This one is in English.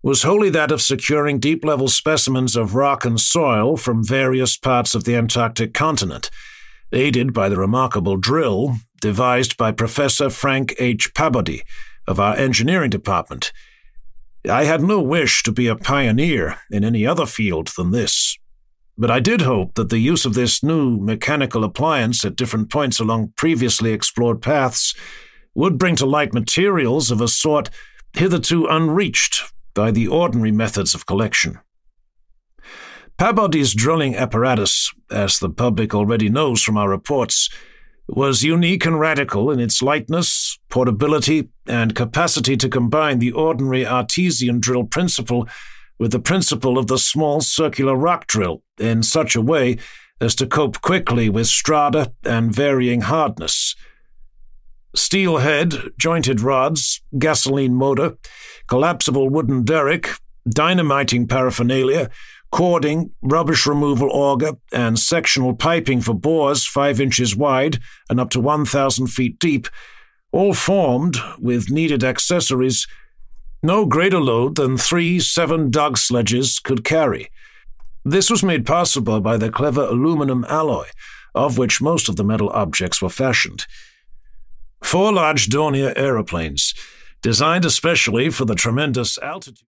was wholly that of securing deep-level specimens of rock and soil from various parts of the Antarctic continent, aided by the remarkable drill devised by Professor Frank H. Peabody of our engineering department. I had no wish to be a pioneer in any other field than this, but I did hope that the use of this new mechanical appliance at different points along previously explored paths would bring to light materials of a sort hitherto unreached by the ordinary methods of collection. Peabody's drilling apparatus, as the public already knows from our reports, was unique and radical in its lightness, portability, and capacity to combine the ordinary artesian drill principle with the principle of the small circular rock drill in such a way as to cope quickly with strata and varying hardness. Steel head, jointed rods, gasoline motor, collapsible wooden derrick, dynamiting paraphernalia, cording, rubbish removal auger, and sectional piping for bores 5 inches wide and up to 1,000 feet deep, all formed, with needed accessories, no greater load than 3 7-dog sledges could carry. This was made possible by the clever aluminum alloy, of which most of the metal objects were fashioned. 4 large Dornier aeroplanes, designed especially for the tremendous altitude.